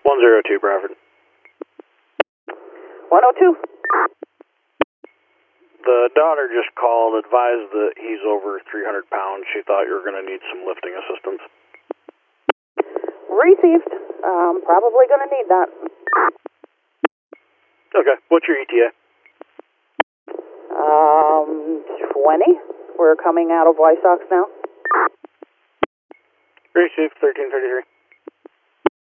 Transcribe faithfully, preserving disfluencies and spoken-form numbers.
one zero two, Bradford. one oh two. The daughter just called, advised that he's over three hundred pounds. She thought you were going to need some lifting assistance. Received. Um, probably going to need that. Okay. What's your E T A? Um, twenty. We're coming out of White Sox now. Received, thirteen thirty-three.